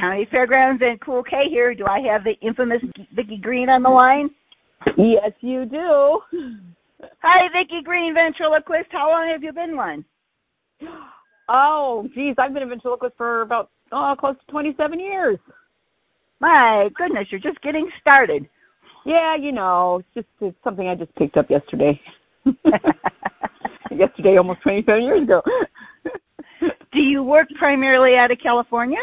County Fairgrounds and Cool K here. Do I have the infamous Vicki Green on the line? Yes, you do. Hi, Vicki Green, ventriloquist. How long have you been one? Oh, geez, I've been a ventriloquist for about close to 27 years. My goodness, you're just getting started. Yeah, it's something I just picked up yesterday. Yesterday, almost 27 years ago. Do you work primarily out of California?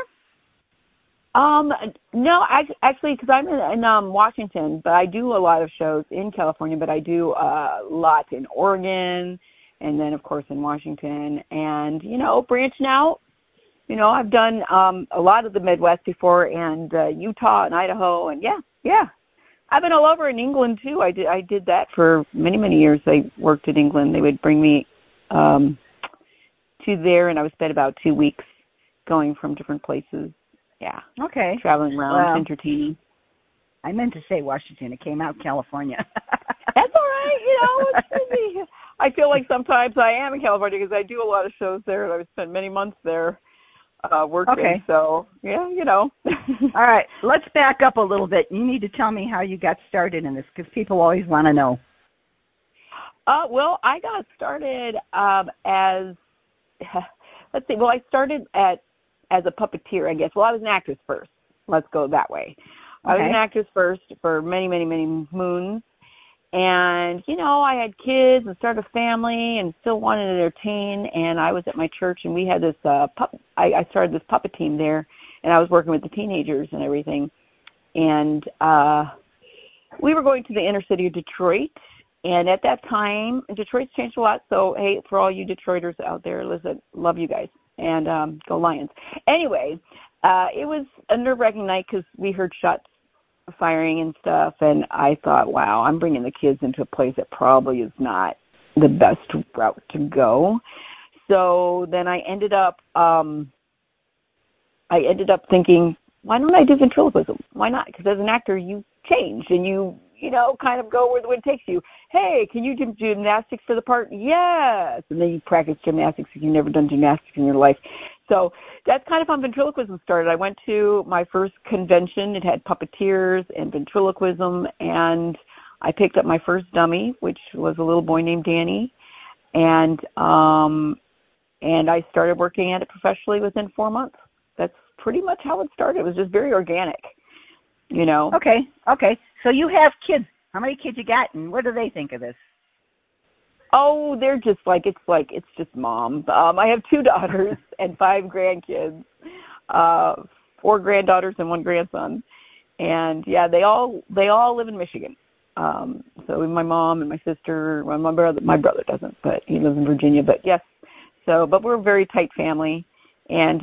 No, actually, because I'm in Washington, but I do a lot of shows in California, but I do a lot in Oregon, and then, of course, in Washington, and, branching out. I've done a lot of the Midwest before, and Utah and Idaho, and yeah. I've been all over in England, too. I did that for many, many years. I worked in England. They would bring me to there, and I would spend about 2 weeks going from different places. Yeah. Okay. Traveling around, entertaining. I meant to say Washington. It came out California. That's all right. It's busy. I feel like sometimes I am in California because I do a lot of shows there, and I've spent many months there working. Okay. So, yeah, All right. Let's back up a little bit. You need to tell me how you got started in this because people always want to know. Well, I got started as, let's see, I started as a puppeteer, I guess. Well, I was an actress first. Let's go that way. Okay. I was an actress first for many, many, many moons. And, I had kids and started a family and still wanted to entertain. And I was at my church and we had this I started this puppet team there. And I was working with the teenagers and everything. And we were going to the inner city of Detroit. And at that time, Detroit's changed a lot. So, hey, for all you Detroiters out there, listen, love you guys. And go Lions. Anyway, it was a nerve-wracking night because we heard shots firing and stuff, and I thought, wow, I'm bringing the kids into a place that probably is not the best route to go. So then I ended up thinking, why don't I do ventriloquism? Why not? Because as an actor, you change and you kind of go where the wind takes you. Hey, can you do gymnastics for the part? Yes. And then you practice gymnastics if you've never done gymnastics in your life. So that's kind of how ventriloquism started. I went to my first convention. It had puppeteers and ventriloquism, and I picked up my first dummy, which was a little boy named Danny, and I started working at it professionally within 4 months. That's pretty much how it started. It was just very organic, Okay. So you have kids. How many kids you got, and what do they think of this? Oh, they're just it's just mom. I have 2 daughters and 5 grandkids, 4 granddaughters and 1 grandson, and yeah, they all live in Michigan. So my mom and my sister, well, my brother doesn't, but he lives in Virginia. But yes, but we're a very tight family, and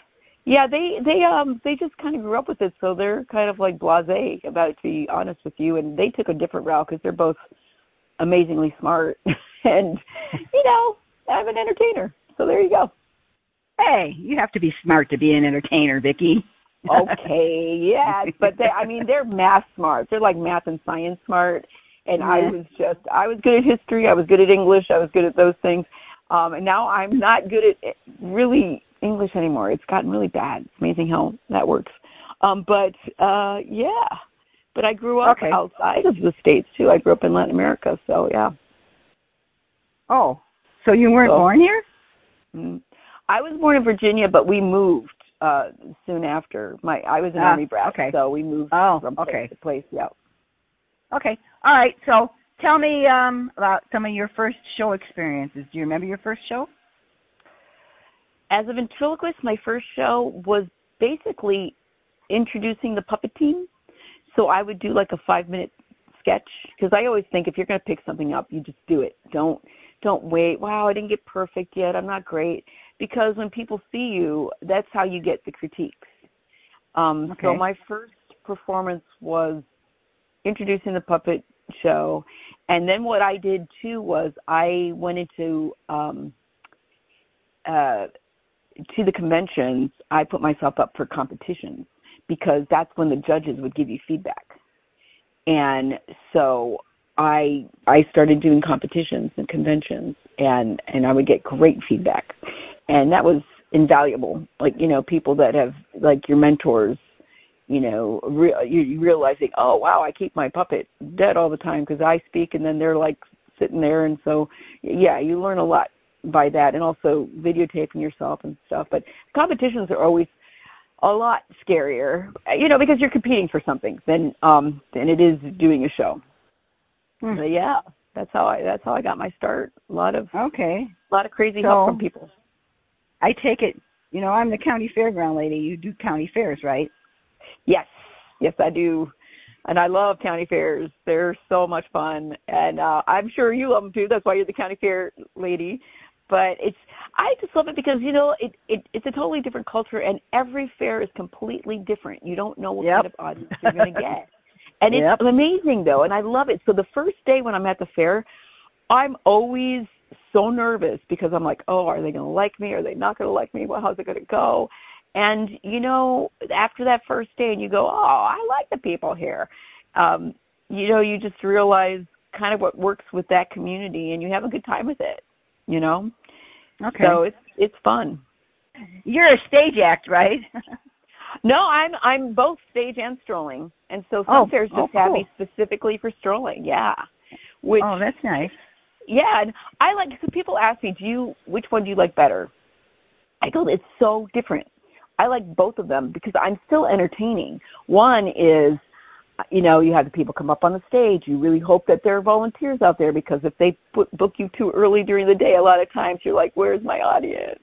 they just kind of grew up with it, so they're kind of like blasé about it, to be honest with you, and they took a different route because they're both amazingly smart, and, I'm an entertainer, so there you go. Hey, you have to be smart to be an entertainer, Vicki. Okay, yeah, but they're math smart. They're like math and science smart, and yeah. I was good at history, I was good at English, I was good at those things, and now I'm not good at really English anymore. It's gotten really bad. It's amazing how that works. But I grew up outside of the States, too. I grew up in Latin America, so yeah. Oh, so you weren't born here? I was born in Virginia, but we moved soon after. I was an Army brat, so we moved from place to place, yeah. Okay. All right, so tell me about some of your first show experiences. Do you remember your first show? As a ventriloquist, my first show was basically introducing the puppet team. So I would do like a 5-minute sketch because I always think if you're going to pick something up, you just do it. Don't wait. Wow, I didn't get perfect yet. I'm not great. Because when people see you, that's how you get the critiques. So my first performance was introducing the puppet show. And then what I did, too, was I went into to the conventions. I put myself up for competitions because that's when the judges would give you feedback. And so I started doing competitions and conventions, and I would get great feedback. And that was invaluable. Like, people that have, like, your mentors, you realizing, oh, wow, I keep my puppet dead all the time because I speak, and then they're, like, sitting there. And so, yeah, you learn a lot by that, and also videotaping yourself and stuff. But competitions are always a lot scarier, because you're competing for something than it is doing a show. So, yeah, that's how I got my start. A lot of crazy help from people. I take it, I'm the county fairground lady. You do county fairs, right? Yes, I do. And I love county fairs. They're so much fun. And I'm sure you love them too. That's why you're the county fair lady. But I just love it because, it's a totally different culture, and every fair is completely different. You don't know what kind of audience you're going to get. And it's amazing, though, and I love it. So the first day when I'm at the fair, I'm always so nervous because I'm like, oh, are they going to like me? Are they not going to like me? Well, how's it going to go? And, after that first day and you go, oh, I like the people here, you just realize kind of what works with that community, and you have a good time with it, Okay. So it's fun. You're a stage act, right? No, I'm both stage and strolling. And so some fairs just have me specifically for strolling, yeah. That's nice. Yeah, and I like, because people ask me, which one do you like better? I go, it's so different. I like both of them because I'm still entertaining. One is, you have the people come up on the stage. You really hope that there are volunteers out there, because if they book you too early during the day, a lot of times you're like, where's my audience?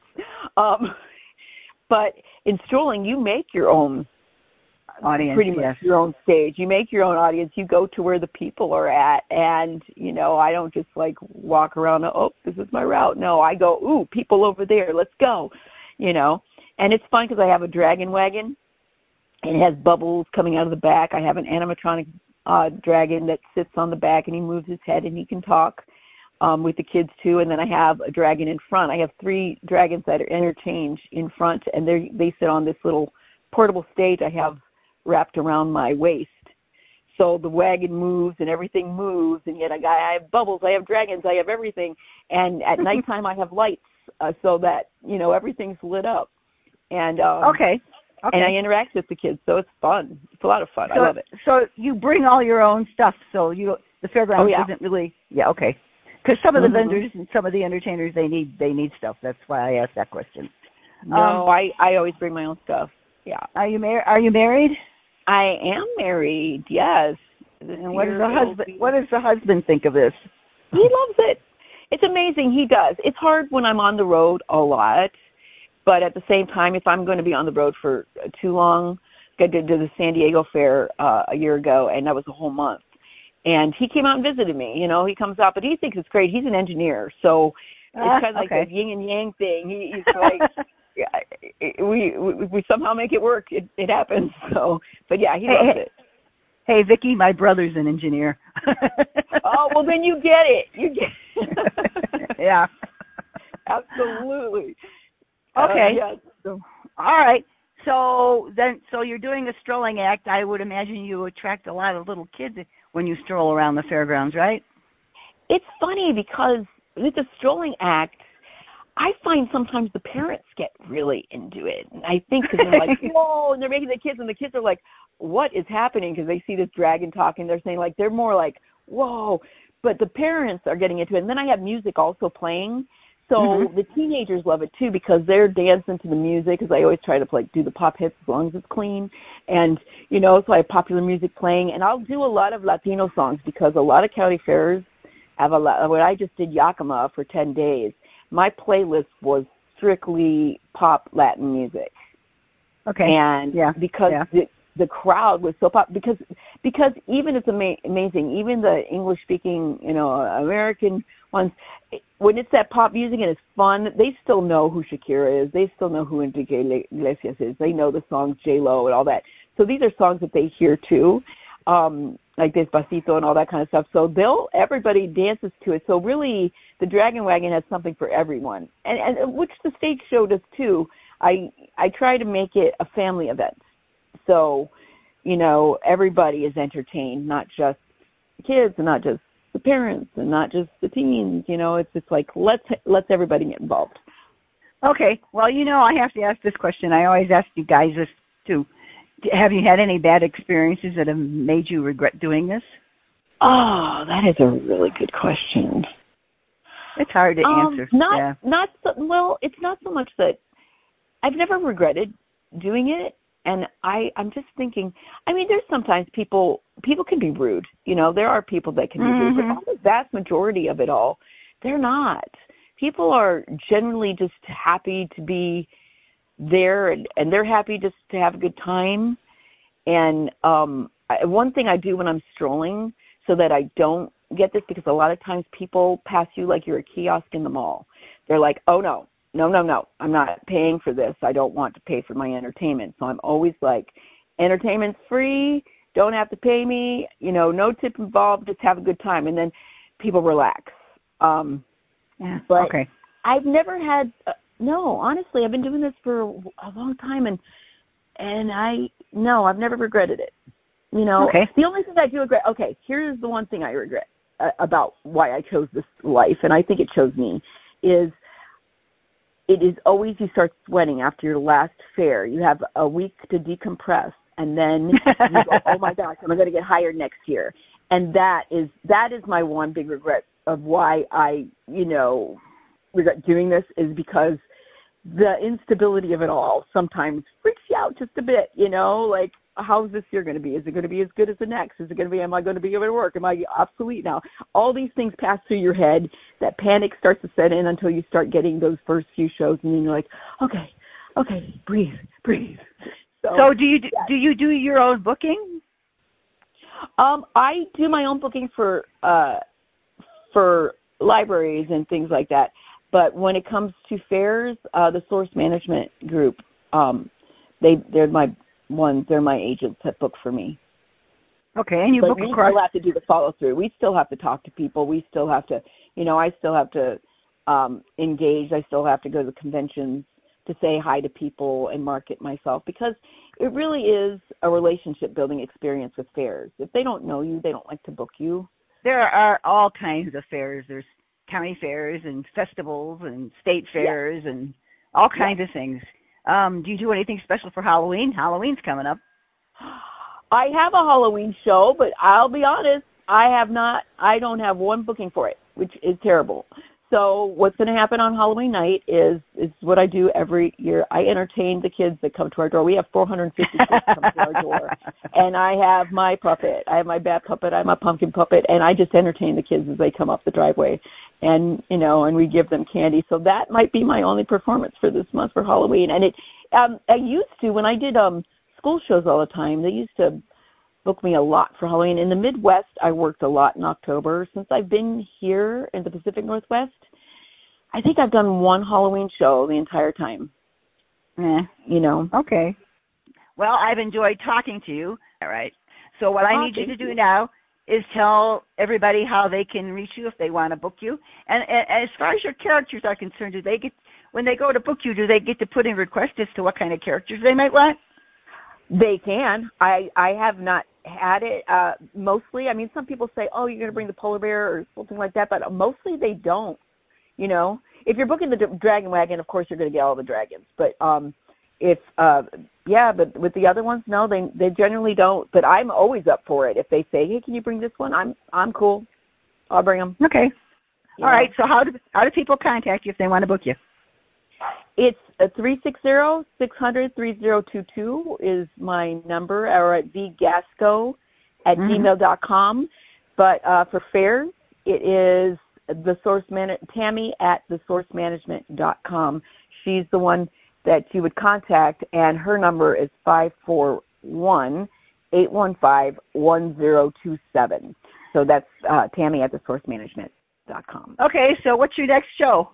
But in strolling, you make your own audience, pretty much your own stage. You make your own audience. You go to where the people are at, and, I don't just, like, walk around, oh, this is my route. No, I go, ooh, people over there, let's go, And it's fun because I have a dragon wagon, and it has bubbles coming out of the back. I have an animatronic dragon that sits on the back, and he moves his head, and he can talk with the kids, too. And then I have a dragon in front. I have 3 dragons that are interchanged in front, and they sit on this little portable stage I have wrapped around my waist. So the wagon moves and everything moves, and yet I have bubbles, I have dragons, I have everything. And at nighttime I have lights so that, everything's lit up. And and I interact with the kids, so it's fun. It's a lot of fun. I love it. So you bring all your own stuff. So the fairground isn't really because some of the vendors and some of the entertainers they need stuff. That's why I asked that question. No, I always bring my own stuff. Yeah. Are you married? I am married. Yes. And what does the husband think of this? He loves it. It's amazing. He does. It's hard when I'm on the road a lot. But at the same time, if I'm going to be on the road for too long, I did the San Diego Fair a year ago, and that was a whole month. And he came out and visited me. He comes out, but he thinks it's great. He's an engineer, so it's kind of like a yin and yang thing. He's like, we somehow make it work. It happens. So, but yeah, he loves it. Hey, Vicki, my brother's an engineer. Oh, well, then you get it. You get it. Yeah. Absolutely. Okay. Yes. So, all right. So you're doing a strolling act. I would imagine you attract a lot of little kids when you stroll around the fairgrounds, right? It's funny because with the strolling act, I find sometimes the parents get really into it. And I think because they're like, whoa, and they're making the kids, and the kids are like, what is happening? Because they see this dragon talking. They're saying, like, they're more like, whoa. But the parents are getting into it. And then I have music also playing. So the teenagers love it, too, because they're dancing to the music, because I always try to do the pop hits as long as it's clean. And, so I have popular music playing. And I'll do a lot of Latino songs because a lot of county fairs have a lot. When I just did Yakima for 10 days, my playlist was strictly pop Latin music. Okay. And because the crowd was so pop, because even it's amazing, even the English-speaking, American ones, when it's that pop music and it's fun, they still know who Shakira is. They still know who Enrique Iglesias is. They know the songs J-Lo and all that. So these are songs that they hear too, like Despacito and all that kind of stuff. So everybody dances to it. So really, the Dragon Wagon has something for everyone, and which the stage show does too. I try to make it a family event. So, everybody is entertained, not just kids and not just the parents and not just the teens. It's just like let's everybody get involved. Okay. Well, I have to ask this question. I always ask you guys this too. Have you had any bad experiences that have made you regret doing this? Oh, that is a really good question. It's hard to answer. It's not so much that I've never regretted doing it, and I'm just thinking. I mean, there's sometimes people can be rude. There are people that can be rude, but the vast majority of it all, they're not. People are generally just happy to be there, and they're happy just to have a good time. And one thing I do when I'm strolling, so that I don't get this, because a lot of times people pass you like you're a kiosk in the mall. They're like, oh, no, I'm not paying for this. I don't want to pay for my entertainment. So I'm always like, entertainment's free, don't have to pay me, no tip involved, just have a good time. And then people relax. But okay. I've never had, honestly, I've been doing this for a long time, and I've never regretted it. Okay. The only thing I do regret, here's the one thing I regret about why I chose this life, and I think it chose me, is it is always you start sweating after your last fair. You have a week to decompress, and then you go, oh my gosh, am I going to get hired next year? And that is my one big regret of why I, regret doing this, is because the instability of it all sometimes freaks you out just a bit, like, how's this year going to be? Is it going to be as good as the next? Is it going to be, am I going to be able to work? Am I obsolete now? All these things pass through your head. That panic starts to set in until you start getting those first few shows, and then you're like, okay, breathe. So do you do your own booking? I do my own booking for libraries and things like that. But when it comes to fairs, the Source Management Group, they're my agents that book for me. Okay, and but we still have to do the follow through. We still have to talk to people. We still have to, I still have to engage. I still have to go to conventions to say hi to people and market myself, because it really is a relationship building experience with fairs. If they don't know you, they don't like to book you. There are all kinds of fairs. There's county fairs and festivals and state fairs and all kinds of things. Do you do anything special for Halloween? Halloween's coming up. I have a Halloween show, but I'll be honest, I don't have one booking for it, which is terrible. So what's going to happen on Halloween night is what I do every year. I entertain the kids that come to our door. We have 450 kids come to our door. And I have my puppet. I have my bat puppet. I have my pumpkin puppet. And I just entertain the kids as they come up the driveway. And, and we give them candy. So that might be my only performance for this month for Halloween. And I used to, when I did school shows all the time, they used to book me a lot for Halloween. In the Midwest, I worked a lot in October. Since I've been here in the Pacific Northwest, I think I've done one Halloween show the entire time. Okay. Well, I've enjoyed talking to you. All right. So what I need you to do now is tell everybody how they can reach you if they want to book you. And as far as your characters are concerned, when they go to book you, do they get to put in requests as to what kind of characters they might want? They can. I have not had it. Mostly, I mean, some people say, oh, you're going to bring the polar bear or something like that, but mostly they don't. If you're booking the Dragon Wagon, of course you're going to get all the dragons. But but with the other ones, no, they generally don't. But I'm always up for it. If they say, hey, can you bring this one? I'm cool. I'll bring them. Okay. All right. So how do people contact you if they want to book you? It's 360-600-3022 is my number, or at vgasco@gmail.com. But for fairs, it is Tammy at thesourcemanagement.com. She's the one that you would contact, and her number is 541-815-1027. So that's Tammy at thesourcemanagement.com. Okay, so what's your next show?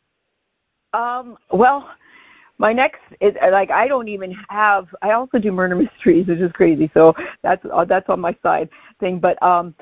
Well, my next is I don't even have. I also do murder mysteries, which is crazy. So that's on my side thing. But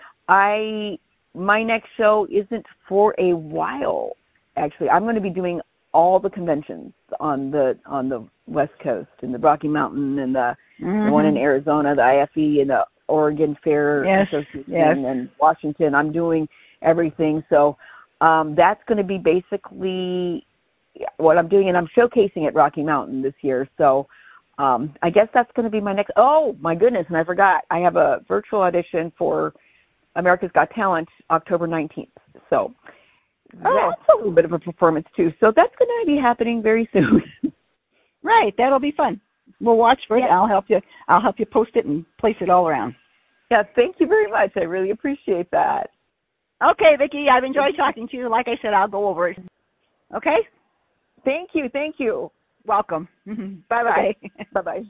my next show isn't for a while. Actually, I'm going to be doing all the conventions on the West Coast, in the Rocky Mountain, and the one in Arizona, the IFE, and the Oregon Fair Association, and Washington. I'm doing everything. So that's going to be basically what I'm doing, and I'm showcasing at Rocky Mountain this year. So I guess that's going to be my next. Oh my goodness! And I forgot, I have a virtual audition for America's Got Talent October 19th. So that's a little bit of a performance too. So that's going to be happening very soon. Right, that'll be fun. We'll watch for it. I'll help you. I'll help you post it and place it all around. Yeah, thank you very much. I really appreciate that. Okay, Vicki, I've enjoyed talking to you. Like I said, I'll go over it. Okay? Thank you. Welcome. Bye-bye. Bye-bye.